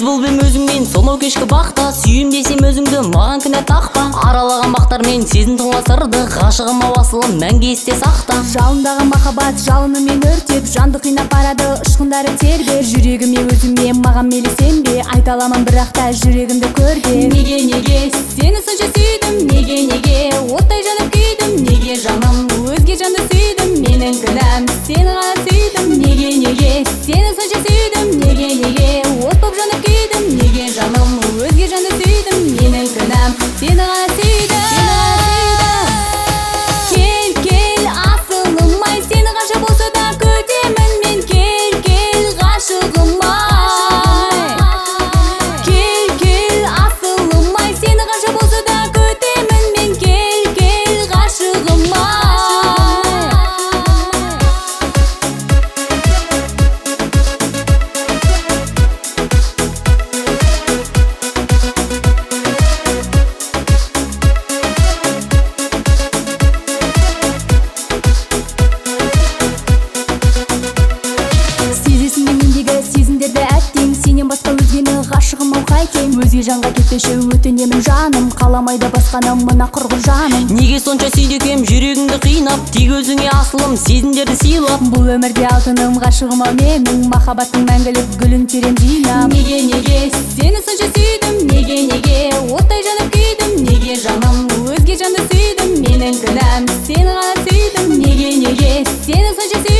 болбем өзіңмен сонау кешкі бақта, сүйем десем өзіңді маған кінә тақпа. Аралаған бақтармен сезім тыңласырды, ғашығым асылым мәңгі есте сақта. Жалындағы махаббат жалынымен өртеп, жанды қинап барады ұшқындары тербер. Жүрегіме өзіме маған мейлі сенбе, айта аламын бірақ та жүрегімді көрге. Неге сені сонша сүйдім, неге оттай жанып күйдім, неге жаным өзге жанды сүйдім, менің кінәм сені ғана сүйдім. Неге сені сонша сүйдім, неге от боп жанып күйдім, неге жаным өзге жанды сүйдім, менің кінәм сені ғана сүйдім. Кел асылым ай, сені қанша болса да күтемін мен. Кел ғашығым ай, кел асылым ай, сені қанша болса да күтемін мен. Кел ғашығым ай. Сезесің мендегі сезімдерді әттең, сенен басқа өзгені ғашығым ау қайтем. Өзге жанға кетпеші өтінемін жаным, қаламайды басқаны мына құрғыр жаным. Неге сонша сүйді екем жүрегіңді қинап, тек өзіңе асылым сезімдерді сыйлап. Бұл өмірде алтыным ғашығым ау менің, махаббаттың мәңгілік гүлін терем жинап. Неге сені сонша сүйдім, неге оттай жанып күйдім, неге жаным өзге жанды сүйдім, менің кінәм сені ғана сүйдім. Неге сені сонша сүйдім.